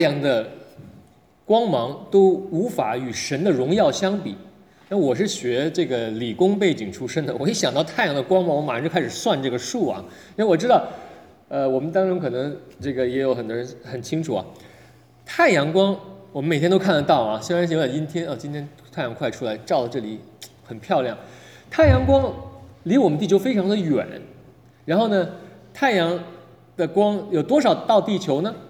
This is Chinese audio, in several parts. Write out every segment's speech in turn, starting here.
阳的光芒都无法与神的荣耀相比。那我是学这个理工背景出身的，我一想到太阳的光芒，我马上就开始算这个数啊，因为我知道，我们当中可能这个也有很多人很清楚啊，太阳光我们每天都看得到啊，虽然有点阴天啊，今天太阳快出来，照到这里很漂亮。太阳光离我们地球非常的远，然后呢，太阳的光有多少到地球呢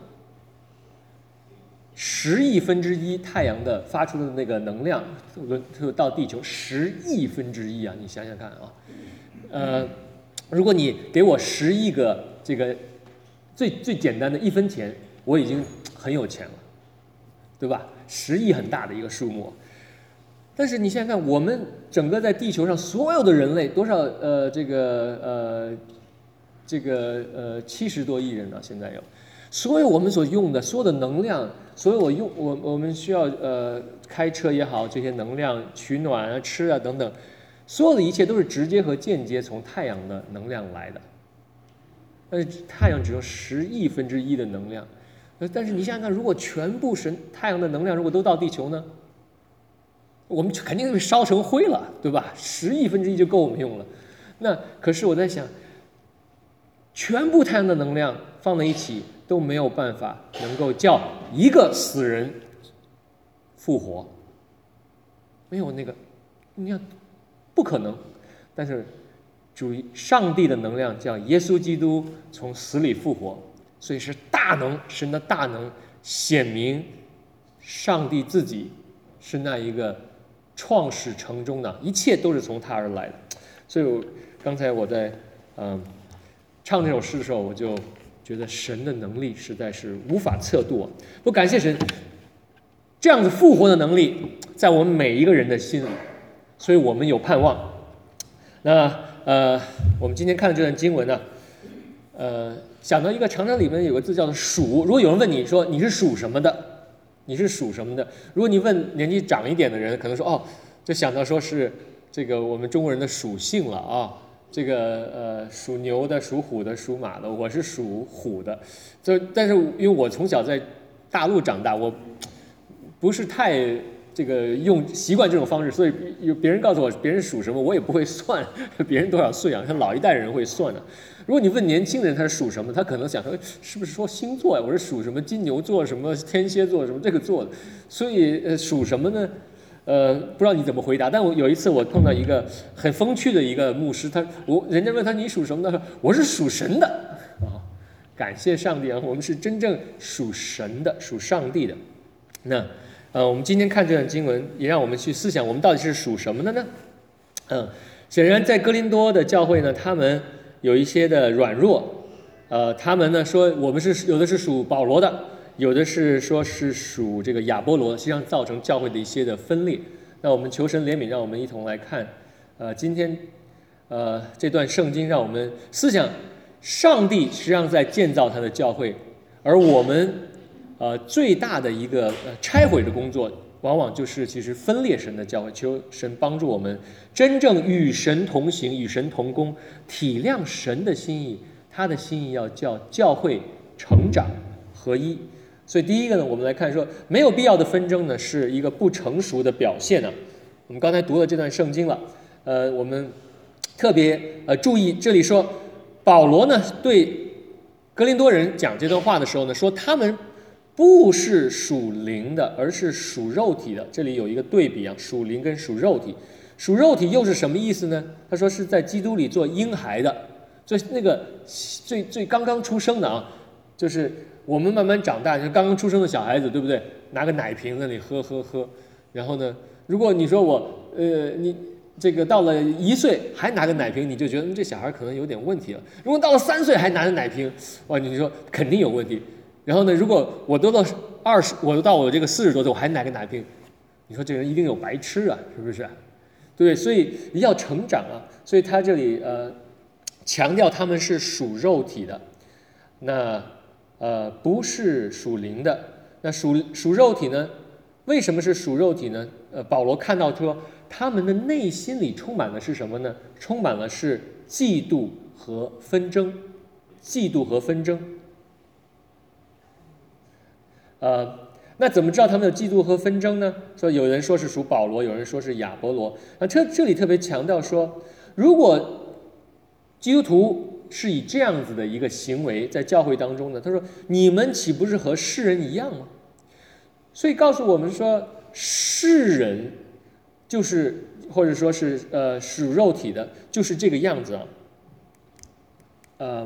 ？10亿分之一太阳的发出的那个能量，就到地球10亿分之一啊！你想想看啊，如果你给我10亿个这个最简单的1分钱，我已经很有钱了，对吧？10亿很大的一个数目，但是你想想看，我们整个在地球上所有的人类多少70多亿人呢、现在有。所有我们所用的所有的能量，所有我们需要开车也好，这些能量取暖啊、吃啊等等，所有的一切都是直接和间接从太阳的能量来的。但是太阳只有10亿分之一的能量，但是你想想看，如果全部太阳的能量如果都到地球呢，我们肯定被烧成灰了，对吧？10亿分之一就够我们用了。那可是我在想，全部太阳的能量放在一起都没有办法能够叫一个死人复活，没有那个，你看不可能。但是上帝的能量叫耶稣基督从死里复活，所以是大能，神的大能显明上帝自己是那一个创始成终的，一切都是从他而来的。所以刚才我在唱这首诗的时候，我就觉得神的能力实在是无法测度啊！我感谢神，这样子复活的能力在我们每一个人的心里，所以我们有盼望。那我们今天看的这段经文呢，想到一个常常里面有个字叫做属。如果有人问你说你是属什么的，你是属什么的？如果你问年纪长一点的人，可能说哦，就想到说是这个我们中国人的属性了啊。这个属牛的、属虎的、属马的，我是属虎的。但是因为我从小在大陆长大，我不是太这个习惯这种方式，所以有别人告诉我别人属什么，我也不会算别人多少岁啊。像老一代人会算的。如果你问年轻人他是属什么，他可能想说是不是说星座呀？我是属什么金牛座、什么天蝎座、什么这个座的。所以属什么呢？不知道你怎么回答，但我有一次我碰到一个很风趣的一个牧师，人家问他你属什么的，我是属神的啊，感谢上帝啊，我们是真正属神的，属上帝的。那我们今天看这段经文，也让我们去思想我们到底是属什么的呢？显然在哥林多的教会呢，他们有一些的软弱，他们呢说我们有的是属保罗的。有的是说是属这个亚波罗，实际上造成教会的一些的分裂。那我们求神怜悯，让我们一同来看，今天这段圣经，让我们思想，上帝实际上在建造他的教会，而我们最大的一个拆毁的工作，往往就是其实分裂神的教会。求神帮助我们真正与神同行，与神同工，体谅神的心意，他的心意要叫教会成长合一。所以第一个呢，我们来看说，没有必要的纷争呢，是一个不成熟的表现啊。我们刚才读了这段圣经了，我们特别注意这里说，保罗呢对哥林多人讲这段话的时候呢，说他们不是属灵的，而是属肉体的。这里有一个对比啊，属灵跟属肉体。属肉体又是什么意思呢？他说是在基督里做婴孩的，就那个最刚刚出生的啊，就是我们慢慢长大，就刚刚出生的小孩子，对不对？拿个奶瓶在那里喝，然后呢，如果你说你这个到了1岁还拿个奶瓶，你就觉得这小孩可能有点问题了。如果到了3岁还拿着奶瓶，哇，你说肯定有问题。然后呢，如果我都到我到我这个40多岁我还拿个奶瓶，你说这人一定有白痴啊，是不是？对，所以要成长啊。所以他这里强调他们是属肉体的，那不是属灵的。那属肉体呢？为什么是属肉体呢？保罗看到说，他们的内心里充满的是什么呢？充满了是嫉妒和纷争，嫉妒和纷争。 那怎么知道他们有嫉妒和纷争呢？说有人说是属保罗，有人说是亚波罗。这里特别强调说，如果基督徒是以这样子的一个行为在教会当中呢，他说你们岂不是和世人一样吗？所以告诉我们说，世人就是或者说是属肉体的，就是这个样子啊。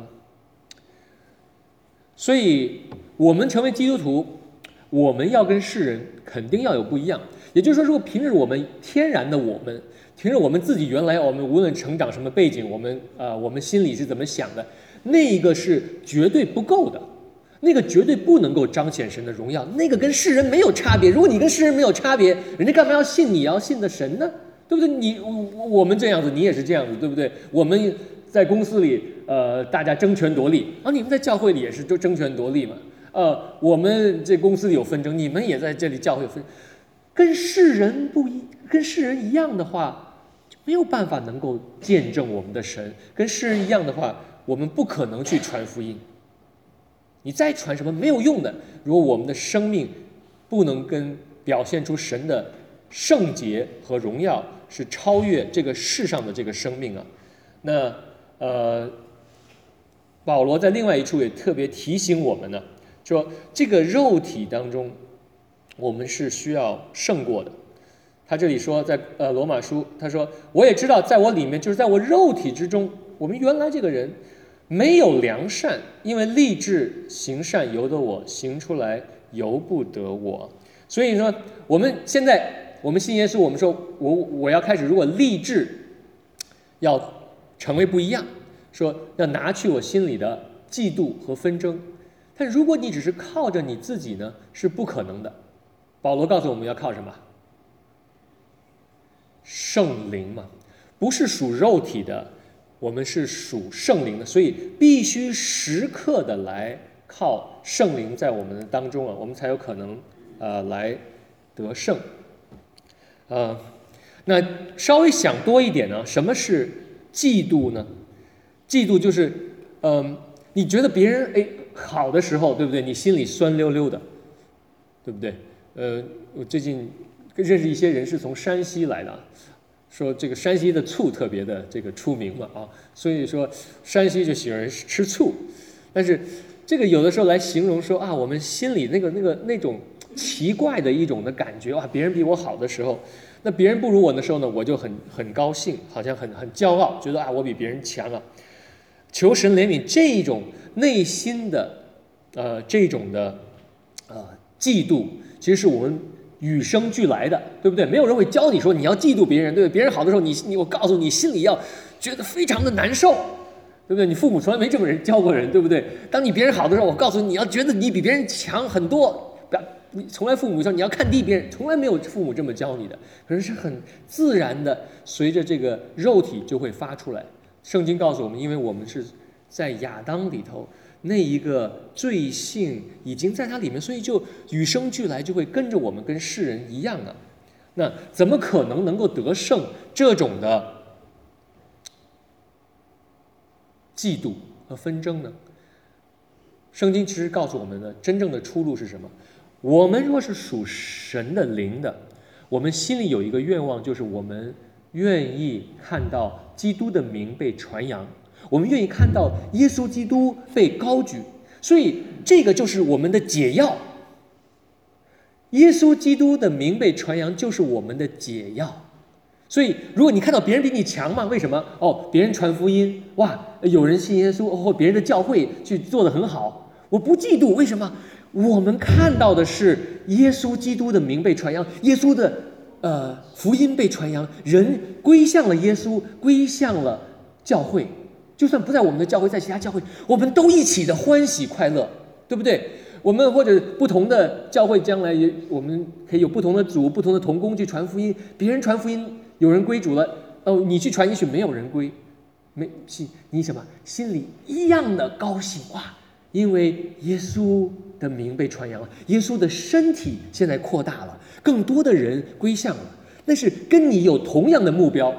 所以我们成为基督徒，我们要跟世人肯定要有不一样。也就是说，如果凭着我们天然的凭着我们自己原来我们无论成长什么背景，我们心里是怎么想的，那一个是绝对不够的，那个绝对不能够彰显神的荣耀，那个跟世人没有差别。如果你跟世人没有差别，人家干嘛要信你要信的神呢？对不对？我们这样子，你也是这样子，对不对？我们在公司里，大家争权夺利，你们在教会里也是争权夺利嘛。我们这公司里有纷争，你们也在这里教会有纷争，跟世人一样的话，就没有办法能够见证我们的神。跟世人一样的话，我们不可能去传福音。你再传什么没有用的，如果我们的生命不能表现出神的圣洁和荣耀，是超越这个世上的这个生命啊。那保罗在另外一处也特别提醒我们呢，说这个肉体当中，我们是需要胜过的。他这里说，在罗马书，他说我也知道，在我里面，就是在我肉体之中，我们原来这个人没有良善，因为立志行善由得我，行出来由不得我。所以说，我们现在我们信耶稣，我们说我要开始，如果立志要成为不一样，说要拿去我心里的嫉妒和纷争。但如果你只是靠着你自己呢，是不可能的。保罗告诉我们要靠什么？圣灵嘛，不是属肉体的，我们是属圣灵的，所以必须时刻的来靠圣灵在我们的当中啊，我们才有可能来得胜。那稍微想多一点呢，什么是嫉妒呢？嫉妒就是你觉得别人好的时候，对不对？你心里酸溜溜的，对不对？我最近认识一些人是从山西来的，说这个山西的醋特别的这个出名嘛所以说山西就喜欢吃醋。但是这个有的时候来形容说我们心里那种奇怪的一种的感觉别人比我好的时候，那别人不如我的时候呢，我就很高兴，好像很骄傲，觉得我比别人强啊。求神怜悯这种内心的这种的嫉妒，其实是我们与生俱来的，对不对？没有人会教你说你要嫉妒别人，对不对？别人好的时候，我告诉你，心里要觉得非常的难受，对不对？你父母从来没这么教过人，对不对？当你别人好的时候，我告诉你，你要觉得你比别人强很多，你从来父母说你要看低别人，从来没有父母这么教你的，可是是很自然的，随着这个肉体就会发出来。圣经告诉我们，因为我们是在亚当里头，那一个罪性已经在它里面，所以就与生俱来，就会跟着我们跟世人一样啊。那怎么可能够得胜这种的嫉妒和纷争呢？圣经其实告诉我们的真正的出路是什么？我们若是属神的灵的，我们心里有一个愿望，就是我们愿意看到基督的名被传扬，我们愿意看到耶稣基督被高举，所以这个就是我们的解药。耶稣基督的名被传扬就是我们的解药。所以如果你看到别人比你强嘛，为什么？别人传福音，有人信耶稣，或别人的教会去做得很好，我不嫉妒，为什么？我们看到的是耶稣基督的名被传扬，耶稣的福音被传扬，人归向了耶稣，归向了教会。就算不在我们的教会，在其他教会，我们都一起的欢喜快乐，对不对？我们或者不同的教会，将来我们可以有不同的组、不同的同工去传福音。别人传福音，有人归主了，你去传，也许没有人归，你什么心里一样的高兴因为耶稣的名被传扬了，耶稣的身体现在扩大了，更多的人归向了，那是跟你有同样的目标。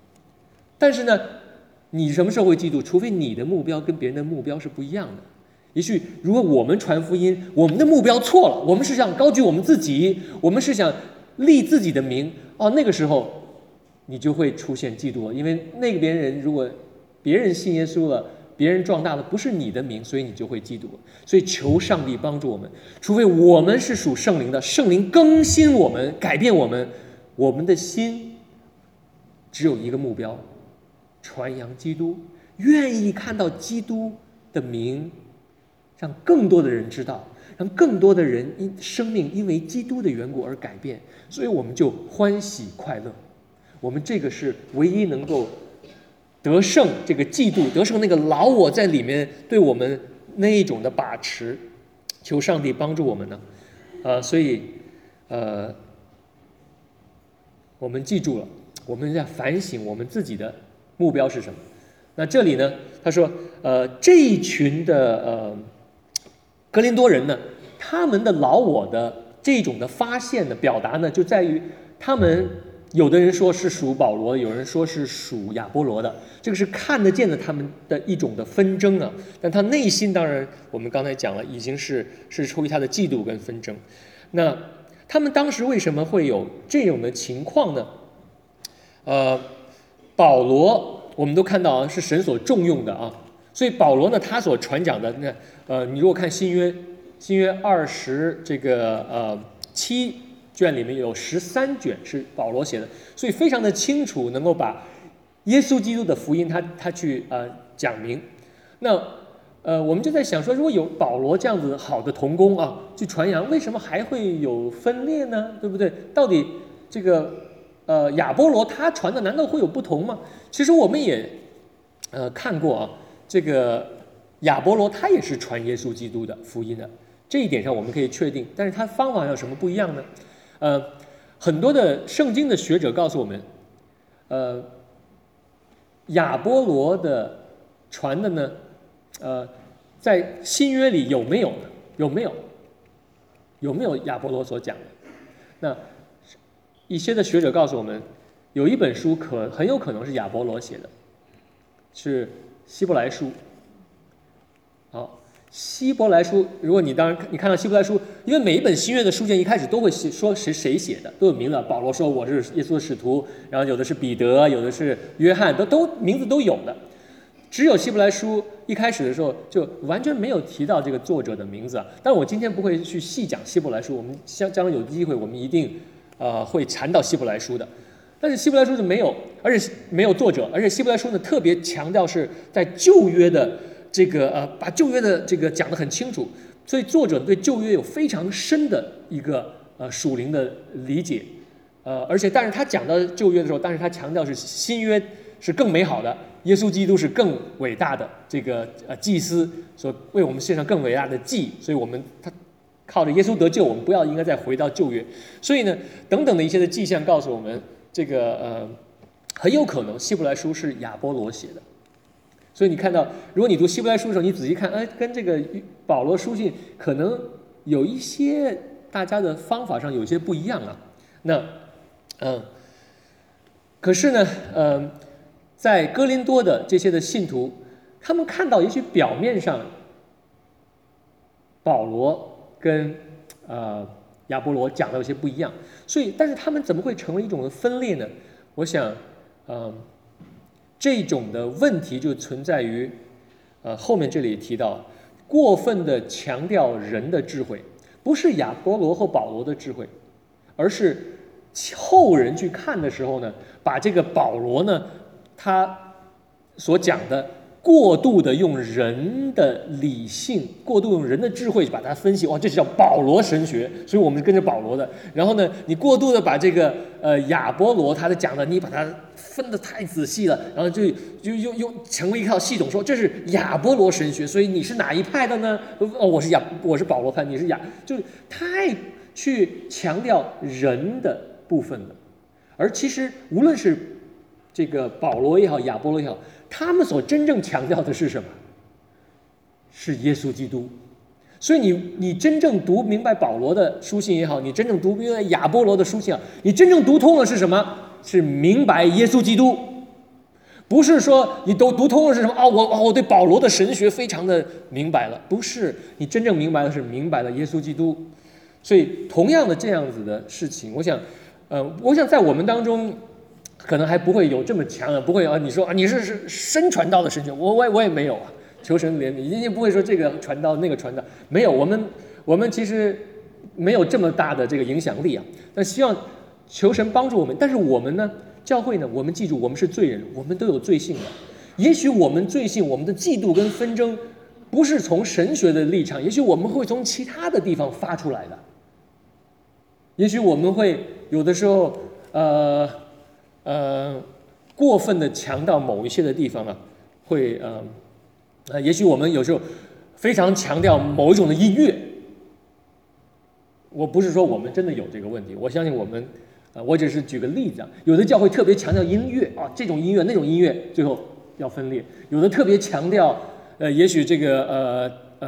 但是呢，你什么时候会嫉妒？除非你的目标跟别人的目标是不一样的。 也许如果我们传福音，我们的目标错了，我们是想高举我们自己，我们是想立自己的名，那个时候你就会出现嫉妒了，因为那边人如果别人信耶稣了，别人壮大的不是你的名，所以你就会嫉妒。所以求上帝帮助我们，除非我们是属圣灵的，圣灵更新我们，改变我们，我们的心只有一个目标，传扬基督，愿意看到基督的名让更多的人知道，让更多的人生命因为基督的缘故而改变，所以我们就欢喜快乐。我们这个是唯一能够得胜这个嫉妒，得胜那个老我在里面对我们那一种的把持，求上帝帮助我们呢。所以我们记住了，我们在反省我们自己的目标是什么。那这里呢，他说这一群的哥林多人呢，他们的老我的这种的发现的表达呢，就在于他们有的人说是属保罗，有人说是属亚波罗的，这个是看得见的他们的一种的纷争啊。但他内心当然我们刚才讲了，已经是出于他的嫉妒跟纷争。那他们当时为什么会有这种的情况呢？保罗我们都看到是神所重用的啊，所以保罗呢，他所传讲的你如果看新约207卷里面有13卷是保罗写的，所以非常的清楚，能够把耶稣基督的福音他去讲明。那我们就在想说，如果有保罗这样子好的同工啊去传扬，为什么还会有分裂呢？对不对？到底这个亚波罗他传的难道会有不同吗？其实我们也看过啊，这个亚波罗他也是传耶稣基督的福音的，这一点上我们可以确定，但是他方法有什么不一样呢？很多的圣经的学者告诉我们，亚波罗的传的呢，在新约里有没有亚波罗所讲的？那一些的学者告诉我们，有一本书很有可能是亚波罗写的，是希伯来书。好，希伯来书，如果你看到希伯来书，因为每一本新约的书卷一开始都会说谁写的，都有名字。保罗说我是耶稣的使徒，然后有的是彼得，有的是约翰，都名字都有的。只有希伯来书一开始的时候就完全没有提到这个作者的名字啊。但我今天不会去细讲希伯来书，我们将来有机会我们一定会谈到希伯来书的。但是希伯来书就没有，而且没有作者，而且希伯来书呢特别强调是在旧约的这个把旧约的这个讲得很清楚，所以作者对旧约有非常深的一个属灵的理解，但是他讲到旧约的时候，但是他强调是新约是更美好的，耶稣基督是更伟大的这个祭司，所为我们献上更伟大的祭，所以他靠着耶稣得救，我们不要应该再回到旧约。所以呢，等等的一些的迹象告诉我们，这个很有可能希伯来书是亚波罗写的。所以你看到，如果你读希伯来书的时候，你仔细看，跟这个保罗书信可能有一些大家的方法上有些不一样啊。那可是呢，在哥林多的这些的信徒，他们看到也许表面上保罗跟亚波罗讲的有些不一样，所以但是他们怎么会成为一种的分裂呢？我想这种的问题就存在于后面这里提到过分的强调人的智慧，不是亚波罗或保罗的智慧，而是后人去看的时候呢，把这个保罗呢他所讲的过度的用人的理性，过度用人的智慧把它分析，这是叫保罗神学，所以我们是跟着保罗的。然后呢，你过度的把这个亚波罗他的讲的，你把它分得太仔细了，然后就成为一套系统，说这是亚波罗神学，所以你是哪一派的呢？我是保罗派，你是就是太去强调人的部分了。而其实无论是这个保罗也好，亚波罗也好，他们所真正强调的是什么？是耶稣基督。所以你真正读明白保罗的书信也好，你真正读明白亚波罗的书信也好，你真正读通了是什么？是明白耶稣基督， 不是说你都读通了是什么我对保罗的神学非常的明白了，不是，你真正明白的是明白了耶稣基督。所以同样的这样子的事情，我想在我们当中可能还不会有这么强的，不会你说你是深传道的神学，我也没有啊，求神怜悯，也不会说这个传道那个传道，没有，我们其实没有这么大的这个影响力啊，但希望求神帮助我们。但是我们呢，教会呢，我们记住，我们是罪人，我们都有罪性的。也许我们罪性，我们的嫉妒跟纷争，不是从神学的立场，也许我们会从其他的地方发出来的。也许我们会有的时候，过分的强调某一些的地方啊，会也许我们有时候非常强调某一种的音乐。我不是说我们真的有这个问题，我相信我们，我只是举个例子啊。有的教会特别强调音乐啊，这种音乐那种音乐，最后要分裂；有的特别强调，也许这个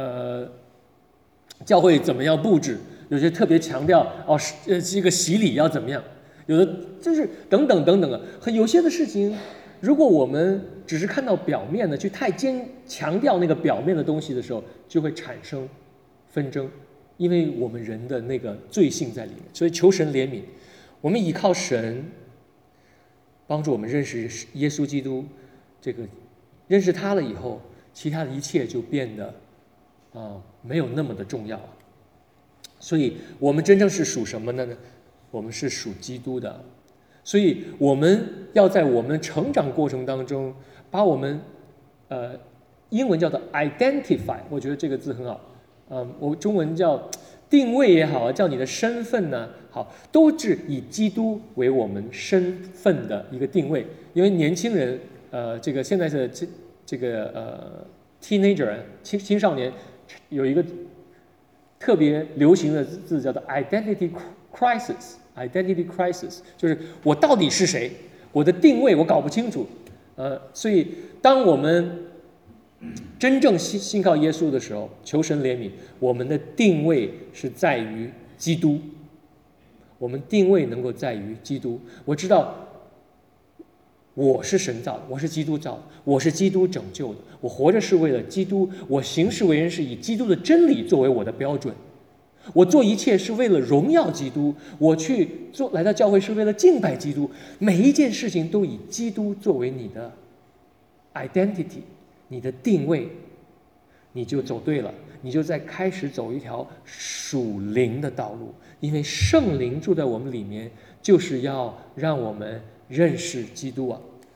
教会怎么样布置。有些特别强调这个洗礼要怎么样，有的就是等等等等啊。有些的事情，如果我们只是看到表面的，去太强调那个表面的东西的时候，就会产生纷争，因为我们人的那个罪性在里面。所以求神怜悯，我们依靠神帮助我们认识耶稣基督，这个认识他了以后，其他的一切就变得没有那么的重要了。所以我们真正是属什么的呢？我们是属基督的。所以我们要在我们成长过程当中，把我们英文叫做 identify， 我觉得这个字很好，我中文叫定位也好，叫你的身份呢，好，都是以基督为我们身份的一个定位。因为年轻人，这个现在的这个teenager 青少年有一个特别流行的字叫做 identity crisis， 就是我到底是谁，我的定位我搞不清楚。所以当我们真正信靠耶稣的时候，求神怜悯，我们的定位是在于基督，我们定位能够在于基督。我知道我是神造的，我是基督造的，我是基督拯救的，我活着是为了基督，我行事为人是以基督的真理作为我的标准，我做一切是为了荣耀基督，我来到教会是为了敬拜基督，每一件事情都以基督作为你的 identity， 你的定位，你就走对了，你就在开始走一条属灵的道路，因为圣灵住在我们里面，就是要让我们认识基督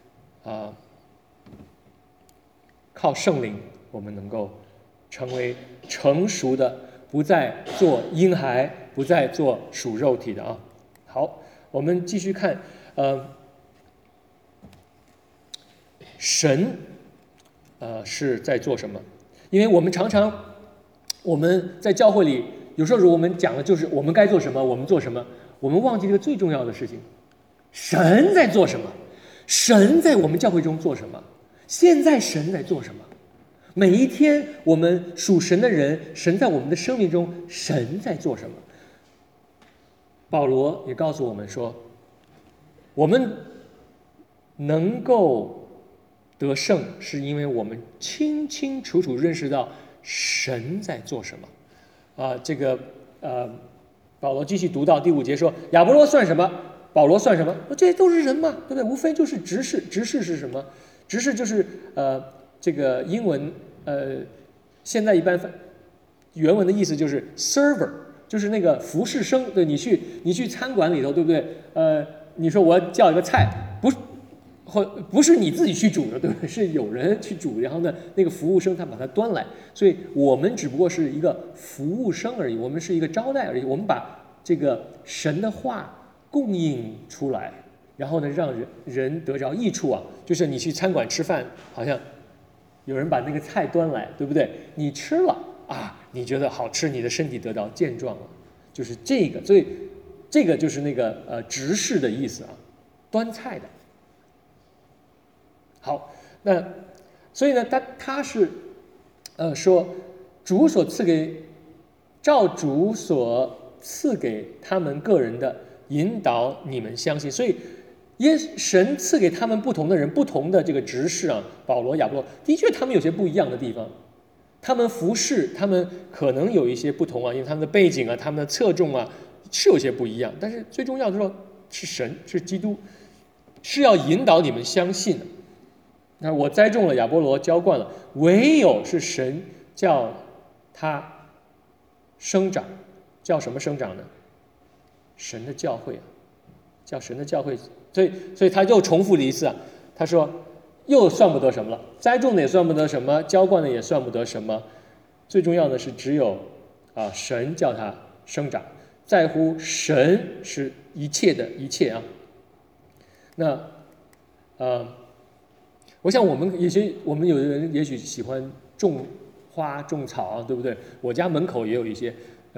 靠圣灵，我们能够成为成熟的，不再做婴孩，不再做属肉体的好，我们继续看，神是在做什么？因为我们常常我们在教会里，有时候我们讲的就是我们该做什么，我们做什么，我们忘记这个最重要的事情。神在做什么？神在我们教会中做什么？现在神在做什么？每一天我们属神的人，神在我们的生命中，神在做什么？保罗也告诉我们说，我们能够得胜，是因为我们清清楚楚认识到神在做什么。保罗继续读到第5节说，亚波罗算什么？保罗算什么？这些都是人嘛，对不对？无非就是执事。执事是什么？执事就是这个英文现在一般原文的意思就是 server， 就是那个服侍生。对，你去餐馆里头，对不对？你说我要叫一个菜，不是你自己去煮的，对不对？是有人去煮，然后呢，那个服务生他把它端来。所以我们只不过是一个服务生而已，我们是一个招待而已。我们把这个神的话供应出来，然后呢，让人得着益处就是你去餐馆吃饭，好像有人把那个菜端来，对不对？你吃了你觉得好吃，你的身体得到健壮了，就是这个。所以这个就是那个执事的意思端菜的。好，那所以呢，他是说主所赐给，照主所赐给他们个人的引导你们相信。所以神赐给他们不同的人，不同的这个职事啊，保罗、亚波罗，的确他们有些不一样的地方，他们服侍，他们可能有一些不同啊，因为他们的背景啊，他们的侧重啊，是有些不一样。但是最重要的说，是神，是基督，是要引导你们相信的。那我栽种了，亚波罗浇灌了，唯有是神叫他生长，叫什么生长呢？神的教会啊，叫神的教会。所以他又重复了一次啊，他说又算不得什么了，栽种的也算不得什么，浇灌的也算不得什么，最重要的是只有神叫它生长，在乎神是一切的一切啊。那我想我们有的人也许喜欢种花种草啊，对不对？我家门口也有一些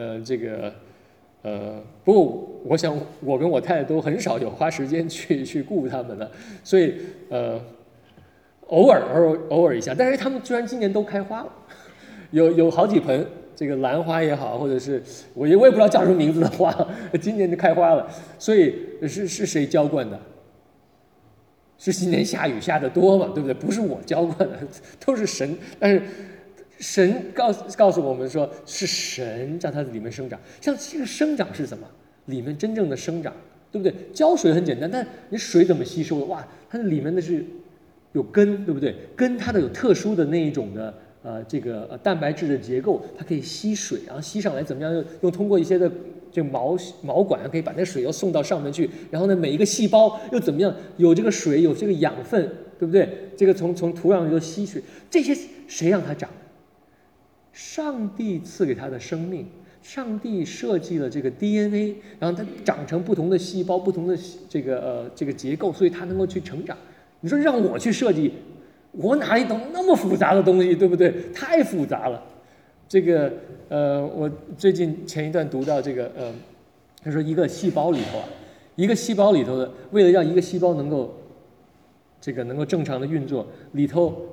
不过我想我跟我太太都很少有花时间去顾他们了，所以偶尔一下。但是他们居然今年都开花了，有好几盆这个兰花也好，或者是我也不知道叫什么名字的花，今年就开花了。所以是谁浇灌的？是今年下雨下的多嘛，对不对？不是我浇灌的，都是神。但是神告诉我们说，是神让它里面生长。像这个生长是什么？里面真正的生长，对不对？浇水很简单，但你水怎么吸收的？哇，它里面的是有根，对不对？根它的有特殊的那一种的蛋白质的结构，它可以吸水，然后吸上来怎么样？用通过一些的这个毛管可以把那水又送到上面去，然后呢，每一个细胞又怎么样？有这个水，有这个养分，对不对？这个从土壤里头吸水，这些谁让它长？上帝赐给它的生命，上帝设计了这个 DNA， 然后它长成不同的细胞，不同的这个结构，所以它能够去成长。你说让我去设计，我哪里懂那么复杂的东西，对不对？太复杂了。我最近前一段读到这个他说一个细胞里头的，为了让一个细胞能够正常的运作，里头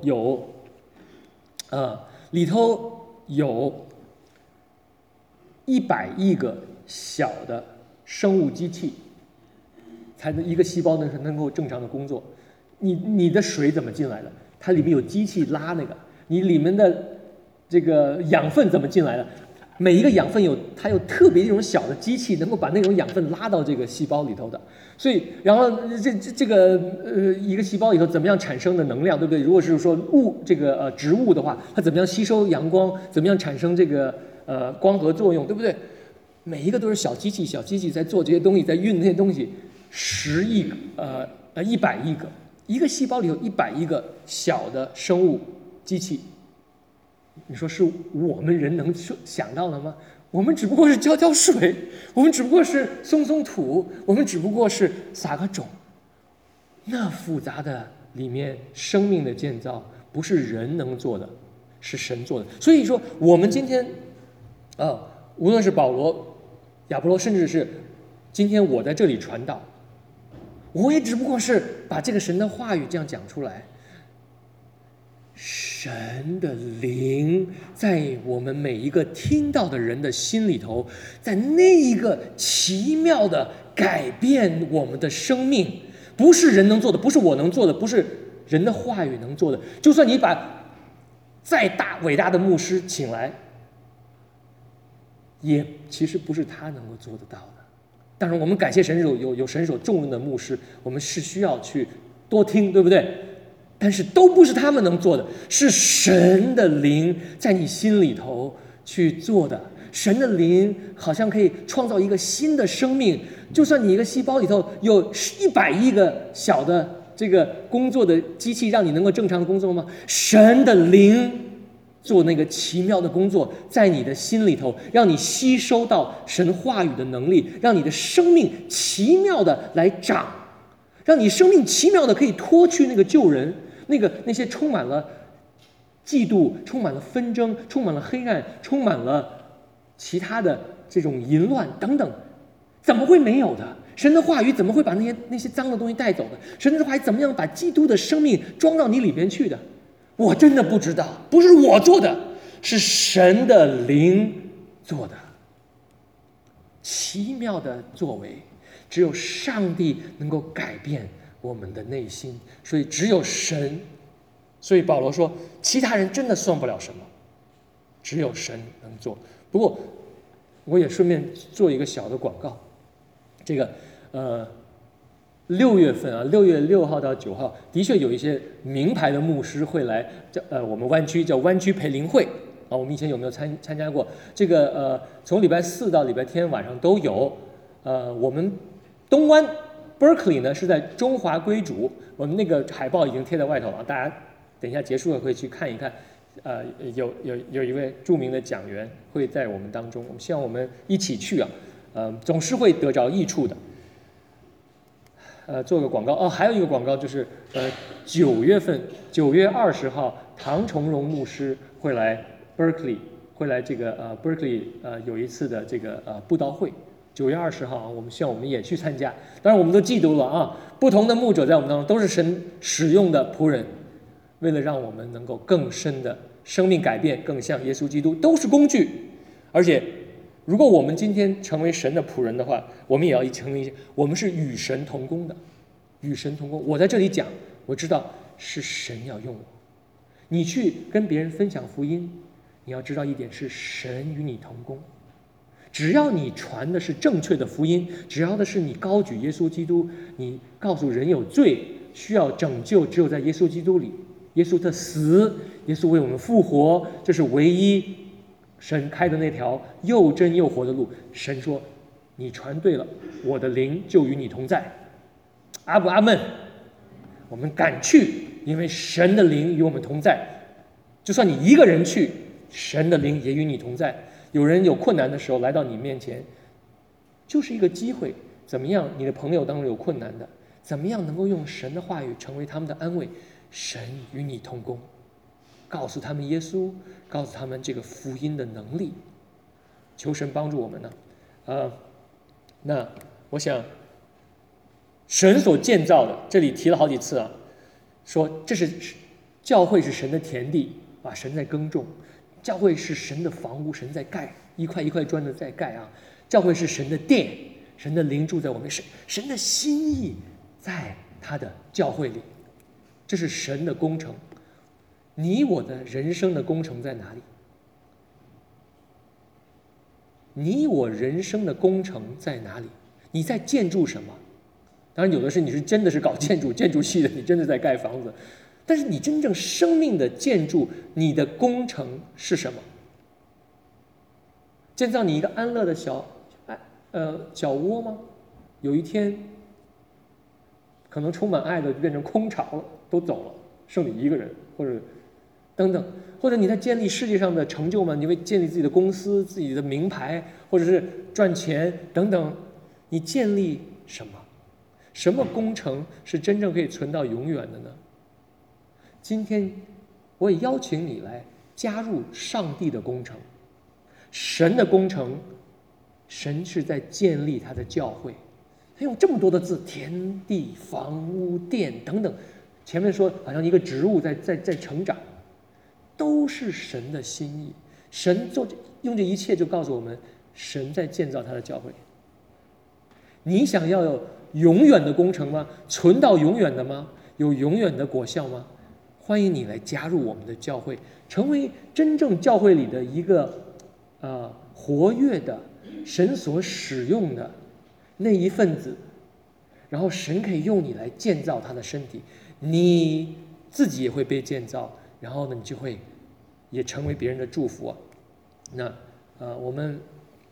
有100亿个小的生物机器，才能一个细胞能够正常的工作。你的水怎么进来的？它里面有机器拉那个，你里面的这个养分怎么进来的？每一个养分它有特别一种小的机器，能够把那种养分拉到这个细胞里头的。所以，然后一个细胞里头怎么样产生的能量，对不对？如果是说植物的话，它怎么样吸收阳光，怎么样产生这个光合作用，对不对？每一个都是小机器在做这些东西，在运那些东西，100亿个，一个细胞里有100亿个小的生物机器。你说是我们人能想到的吗？我们只不过是浇水，我们只不过是松土，我们只不过是撒个种。那复杂的里面生命的建造，不是人能做的，是神做的。所以说，我们今天无论是保罗、亚波罗，甚至是今天我在这里传道，我也只不过是把这个神的话语这样讲出来。神的灵在我们每一个听到的人的心里头，在那一个奇妙的改变我们的生命，不是人能做的，不是我能做的，不是人的话语能做的。就算你把再伟大的牧师请来，也其实不是他能够做得到的。当然我们感谢神有神所重用的牧师，我们是需要去多听，对不对？但是都不是他们能做的，是神的灵在你心里头去做的。神的灵好像可以创造一个新的生命，就算你一个细胞里头有100亿个小的这个工作的机器，让你能够正常的工作吗？神的灵做那个奇妙的工作，在你的心里头，让你吸收到神话语的能力，让你的生命奇妙的来长，让你生命奇妙的可以脱去那个旧人，那些充满了嫉妒、充满了纷争、充满了黑暗、充满了其他的这种淫乱等等，怎么会没有的？神的话语怎么会把那些脏的东西带走的？神的话语怎么样把基督的生命装到你里边去的？我真的不知道，不是我做的，是神的灵做的。奇妙的作为，只有上帝能够改变我们的内心。所以只有神，所以保罗说，其他人真的算不了什么，只有神能做。不过，我也顺便做一个小的广告，这个6月份啊，6月6号到9号，的确有一些名牌的牧师会来，我们湾区叫湾区培灵会啊。我们以前有没有参加过？这个从礼拜4到礼拜天晚上都有。我们东湾 Berkeley 呢是在中华归主，我们那个海报已经贴在外头了，大家等一下结束了可以去看一看。有一位著名的讲员会在我们当中，我们希望我们一起去啊，总是会得着益处的。做个广告哦，还有一个广告就是9月份9月20号，唐崇荣牧师会来 Berkeley， 会来这个Berkeley 有一次的这个布道会。9月20号啊，我们希望我们也去参加。当然我们都记住了啊，不同的牧者在我们当中都是神使用的仆人，为了让我们能够更深的生命改变，更像耶稣基督，都是工具。而且如果我们今天成为神的仆人的话，我们也要成为我们是与神同工的，与神同工。我在这里讲，我知道是神要用我。你去跟别人分享福音，你要知道一点是神与你同工。只要你传的是正确的福音，只要的是你高举耶稣基督，你告诉人有罪需要拯救，只有在耶稣基督里，耶稣的死，耶稣为我们复活，这是唯一神开的那条又真又活的路。神说你传对了，我的灵就与你同在。阿不阿们？我们敢去，因为神的灵与我们同在。就算你一个人去，神的灵也与你同在。有人有困难的时候来到你面前，就是一个机会。怎么样？你的朋友当中有困难的，怎么样能够用神的话语成为他们的安慰？神与你同工，告诉他们耶稣，告诉他们这个福音的能力。求神帮助我们呢。那我想，神所建造的，这里提了好几次啊，说这是教会是神的田地啊，神在耕种。教会是神的房屋，神在盖，一块一块砖的在盖啊。教会是神的殿，神的灵住在我们，神的心意在他的教会里，这是神的工程。你我的人生的工程在哪里？你我人生的工程在哪里？你在建筑什么？当然有的是你是真的是搞建筑系的，你真的在盖房子。但是你真正生命的建筑，你的工程是什么？建造你一个安乐的小窝吗？有一天，可能充满爱的就变成空巢了，都走了，剩你一个人，或者等等，或者你在建立世界上的成就吗？你会建立自己的公司、自己的名牌，或者是赚钱等等，你建立什么？什么工程是真正可以存到永远的呢？今天我也邀请你来加入上帝的工程，神的工程。神是在建立他的教会，他用这么多的字，田地、房屋、殿等等，前面说好像一个植物在成长，都是神的心意。神用这一切就告诉我们，神在建造他的教会。你想要有永远的工程吗？存到永远的吗？有永远的果效吗？欢迎你来加入我们的教会，成为真正教会里的一个活跃的神所使用的那一份子，然后神可以用你来建造他的身体，你自己也会被建造，然后呢，你就会也成为别人的祝福啊。那我们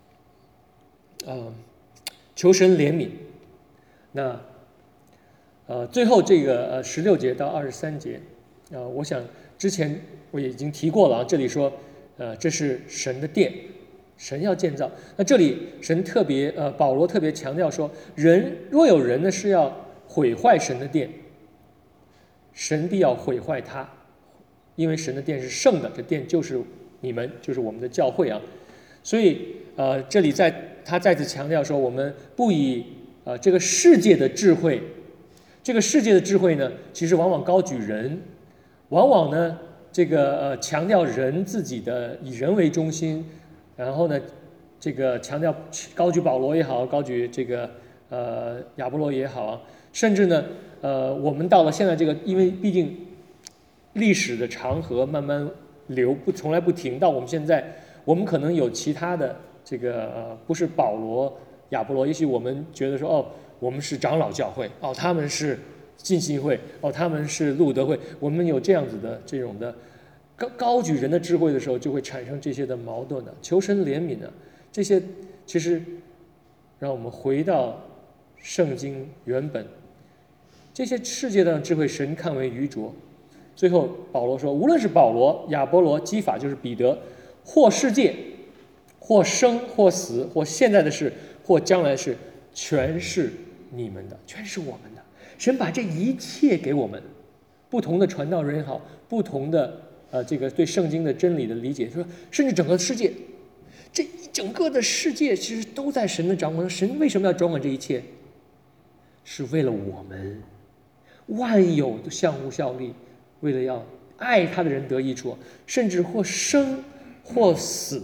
求神怜悯。那最后这个16节到23节。我想之前我也已经提过了啊，这里说，这是神的殿，神要建造。那这里神特别，保罗特别强调说，若有人呢是要毁坏神的殿，神必要毁坏他，因为神的殿是圣的，这殿就是你们，就是我们的教会啊。所以这里他再次强调说，我们不以这个世界的智慧，这个世界的智慧呢，其实往往高举人。往往呢，这个强调人自己的以人为中心，然后呢，这个强调高举保罗也好，高举这个亚波罗也好啊，甚至呢，我们到了现在这个，因为毕竟历史的长河慢慢从来不停，到我们现在，我们可能有其他的这个不是保罗、亚波罗，也许我们觉得说哦，我们是长老教会，哦，他们是浸信会，哦，他们是路德会，我们有这样子的这种的高举人的智慧的时候，就会产生这些的矛盾的，求神怜悯的这些，其实让我们回到圣经原本，这些世界上的智慧，神看为愚拙。最后保罗说，无论是保罗、亚波罗、基法，就是彼得，或世界，或生或死，或现在的事，或将来的事，全是你们的，全是我们的。神把这一切给我们，不同的传道人也好，不同的这个对圣经的真理的理解，说甚至整个世界，这一整个的世界其实都在神的掌管。神为什么要掌管这一切？是为了我们，万有都相互效力，为了要爱他的人得益处，甚至或生或死。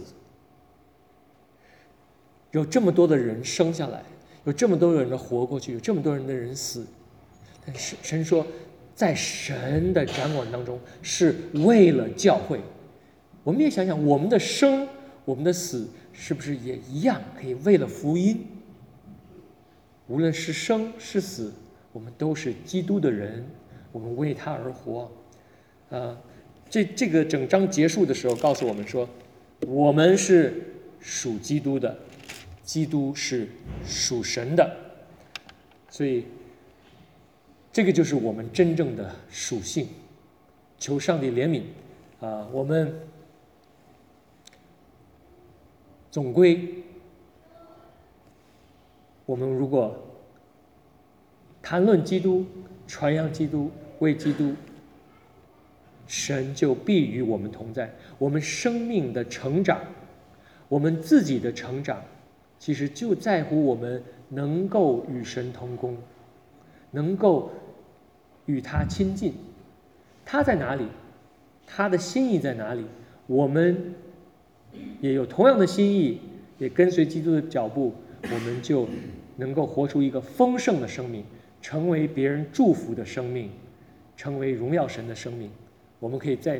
有这么多的人生下来，有这么多人的活过去，有这么多人的人死，但是神说，在神的掌管当中，是为了教会。我们也想想，我们的生，我们的死，是不是也一样可以为了福音？无论是生是死，我们都是基督的人，我们为他而活。这个整章结束的时候告诉我们说，我们是属基督的，基督是属神的，所以这个就是我们真正的属性。求上帝怜悯我们总归，我们如果谈论基督、传扬基督、为基督，神就必与我们同在。我们生命的成长，我们自己的成长，其实就在乎我们能够与神同工，能够与他亲近。他在哪里，他的心意在哪里，我们也有同样的心意，也跟随基督的脚步，我们就能够活出一个丰盛的生命，成为别人祝福的生命，成为荣耀神的生命。我们可以在